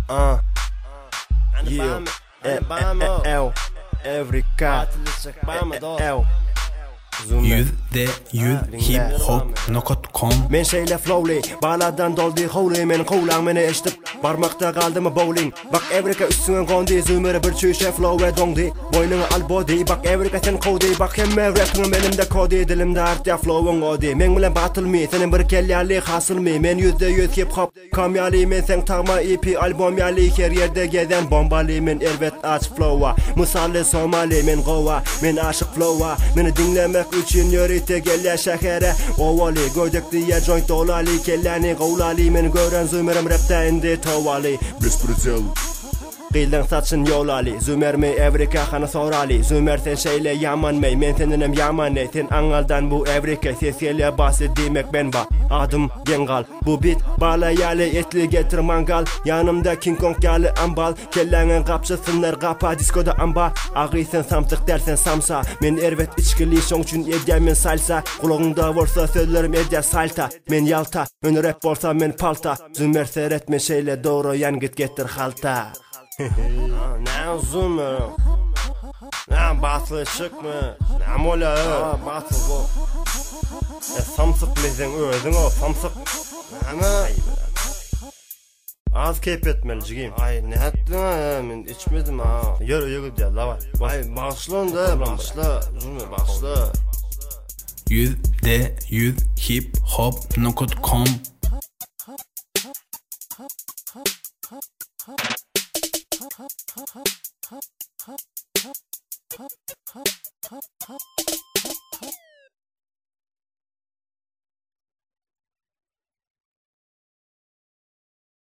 %100hiphop.com Men şeyle flowly, baladan doldi holy. Men qovlan meni eşitip, barmaqta qaldım bowling. Bak Evrika üstüne qondi, zümür bir çüşe flow ve dongdi. Boynuna albodi, bak Evrika sen qovdi. Bak hemme rap'ın menimde kodi, dilimde artya flow'un odi. Men bilen batılmy, senin bir kellyali hasılmy. Men %100 hip hop kamyali, men sen tağma EP album yali. Her yerde gezen bombali, men elbet aç flow'a. Misalli Somali, men qova, men aşık flow'a. Meni dinlemek üçün yörite gelya şehre. Ovali, göydük diye joint dolali. Kellani qovlali, men gören zümürüm rap'ta indi tovali. Bespritzel Qildan saçın yolali, zümermi Evrika xana sorali. Zümer sen şeyle yamanmay, men seninim yamanay. Sen angaldan bu Evrika, sesiyele bası demek ben ba. Adım Gengal, bu bit balayali, etli getir mangal. Yanımda King Kong gali ambal. Kellangın kapçısınlar qapa diskoda amba. Ağıysen samsık dersen samsa. Men ervet içkili şon üçün edyamen salsa. Kulağında vorsa sözlerim edya salta. Men yalta, ön rap bolsa men palta. Zümer seyretme şeyle doğru yan git getir halta. Ne uzun mu? Ne batıl çıkma? Ne mola? Batıl bu. Samsık bilesin özün o samsık. Ama az keyif etmeli cigim. Ay ne ettin ha? Men içmedim ha. Yürü diye la var. Ay başlan da başla. Zülme başla. %100hiphop.com